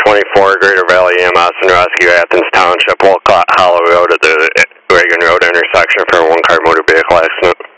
24, Greater Valley EMS and Rescue, Athens Township, Wolcott Hollow Road at the Reagan Road intersection for a one-car motor vehicle accident.